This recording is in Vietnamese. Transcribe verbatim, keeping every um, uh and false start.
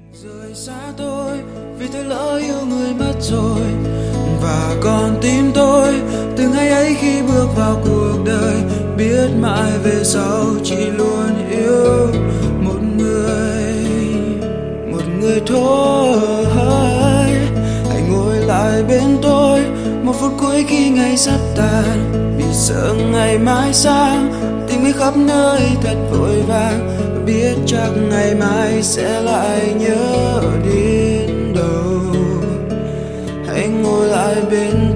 Rời xa tôi vì tôi lỡ yêu người mất rồi, và còn tim tôi từ ngày ấy khi bước vào cuộc đời, biết mãi về sau chỉ luôn yêu một người, một người thôi. Hãy ngồi lại bên tôi một phút cuối khi ngày sắp tàn, vì sợ ngày mai sáng tìm người khắp nơi thật vội vàng, biết chắc ngày mai sẽ lại nhớ đến đâu. Hãy ngồi lại bên